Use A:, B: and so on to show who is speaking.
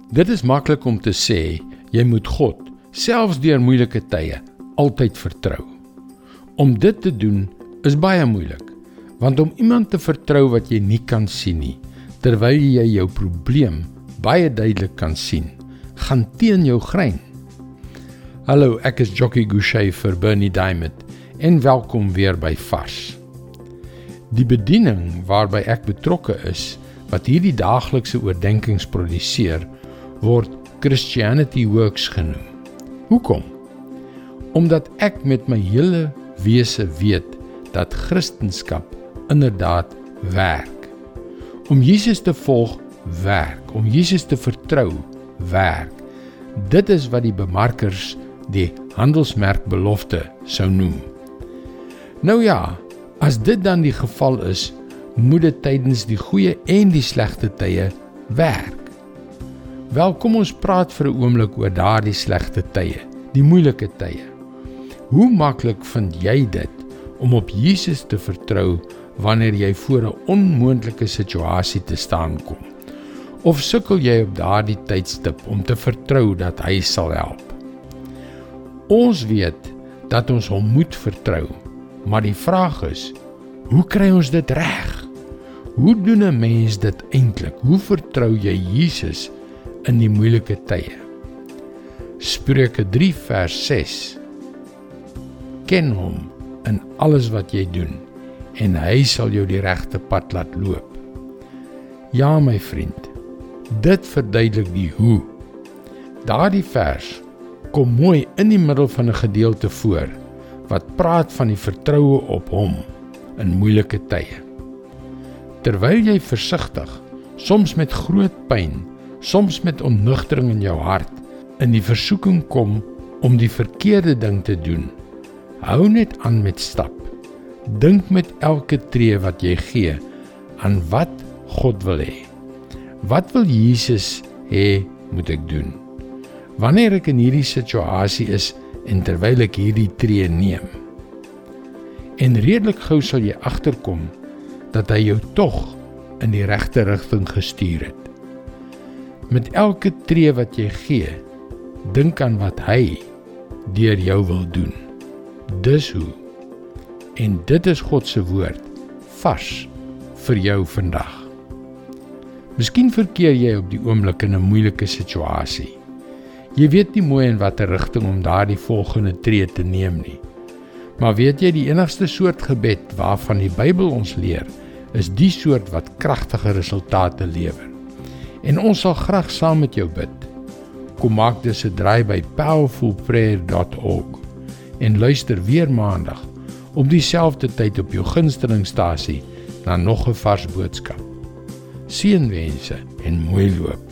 A: Dit is maklik om te sê, jy moet God, selfs deur moeilike tye, altyd vertrou. Om dit te doen is baie moeilik, want om iemand te vertrou wat jy nie kan sien nie, terwyl jy jou probleem baie duidelik kan sien, gaan teen jou grein. Hallo, ek is Jockey Gouchee vir Bernie Diamond en welkom weer by Vars. Die bediening waarby ek betrokke is, wat hierdie daaglikse oordenkings produseer, word Christianity Works genoem. Hoekom? Omdat ek met my hele wese weet dat Christendom inderdaad werk. Om Jesus te volg, werk. Om Jesus te vertrou, werk. Dit is wat die bemarkers die handelsmerkbelofte sou noem. Nou ja, as dit dan die geval is, moet dit tydens die goeie en die slegte tye werk. Wel, kom ons praat vir 'n oomblik oor daardie slegte tye, die moeilike tye. Hoe maklik vind jy dit om op Jesus te vertrou wanneer jy voor 'n onmoontlike situasie te staan kom? Of sukkel jy op daardie tydstip om te vertrou dat hy sal help? Ons weet dat ons hom moet vertrou, maar die vraag is, hoe kry ons dit reg? Hoe doen 'n mens dit eintlik? Hoe vertrou jy Jesus in die moeilike tye? Spreuke 3 vers 6. Ken hom in alles wat jy doen, en hy sal jou die regte pad laat loop. Ja, my vriend, dit verduidelik die hoe. Daardie vers kom mooi in die middel van 'n gedeelte voor, wat praat van die vertroue op hom in moeilike tye. Terwyl jy versigtig, soms met groot pyn, soms met onnugtering in jou hart, in die versoeking kom om die verkeerde ding te doen, hou net aan met stap. Dink met elke tree wat jy gee aan wat God wil hê. Wat wil Jesus hê moet ek doen? Wanneer ek in hierdie situasie is en terwyl ek hierdie tree neem. En redelik gou sal jy agterkom dat hy jou tog in die regte rigting gestuur het. Met elke tree wat jy gee, dink aan wat hy deur jou wil doen. Dis hoe. En dit is God se woord, vars vir jou vandag. Miskien verkeer jy op die oomblik in 'n moeilike situasie. Jy weet nie mooi in watter rigting om daardie volgende tree te neem nie. Maar weet jy, die enigste soort gebed waarvan die Bybel ons leer, is die soort wat kragtige resultate lewer. En ons sal graag saam met jou bid. Kom maak dus 'n draai by powerfulprayer.org en luister weer maandag op dieselfde tyd op jou gunstelingstasie na nog 'n vars boodskap. Seënwense en mooi loop.